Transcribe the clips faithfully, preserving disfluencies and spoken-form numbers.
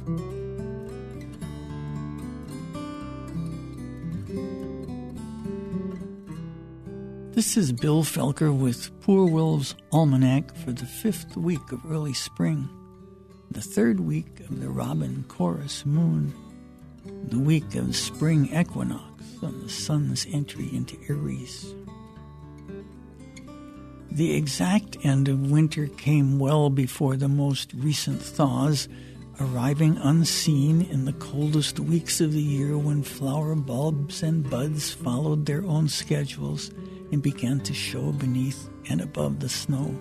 This is Bill Felker with Poor Will's Almanac for the fifth week of early spring, the third week of the Robin Chorus moon, the week of spring equinox on the sun's entry into Aries. The exact end of winter came well before the most recent thaws, arriving unseen in the coldest weeks of the year when flower bulbs and buds followed their own schedules and began to show beneath and above the snow.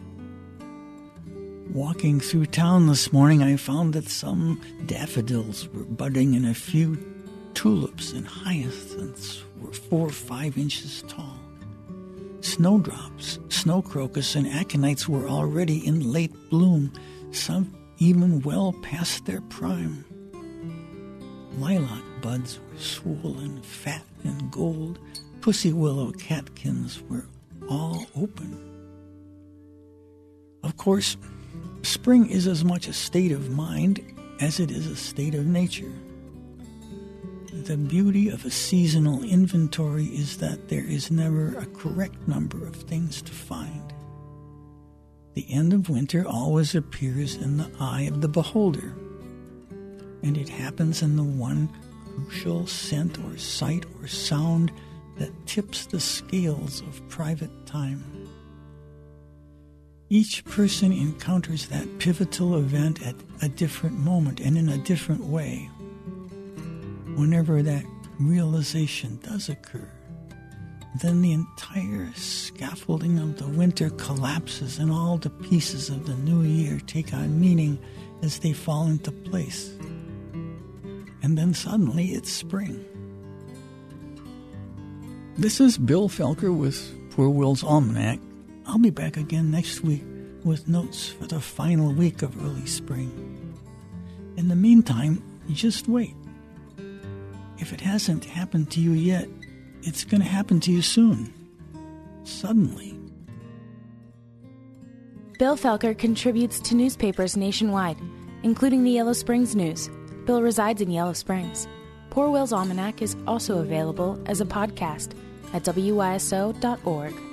Walking through town this morning, I found that some daffodils were budding and a few tulips and hyacinths were four or five inches tall. Snowdrops, snow crocus, and aconites were already in late bloom, some even well past their prime. Lilac buds were swollen, fat, and gold. Pussy willow catkins were all open. Of course, spring is as much a state of mind as it is a state of nature. The beauty of a seasonal inventory is that there is never a correct number of things to find. The end of winter always appears in the eye of the beholder, and it happens in the one crucial scent or sight or sound that tips the scales of private time. Each person encounters that pivotal event at a different moment and in a different way. Whenever that realization does occur, then the entire scaffolding of the winter collapses and all the pieces of the new year take on meaning as they fall into place. And then suddenly it's spring. This is Bill Felker with Poor Will's Almanac. I'll be back again next week with notes for the final week of early spring. In the meantime, just wait. If it hasn't happened to you yet, it's going to happen to you soon. Suddenly. Bill Felker contributes to newspapers nationwide, including the Yellow Springs News. Bill resides in Yellow Springs. Poor Will's Almanac is also available as a podcast at W Y S O dot org.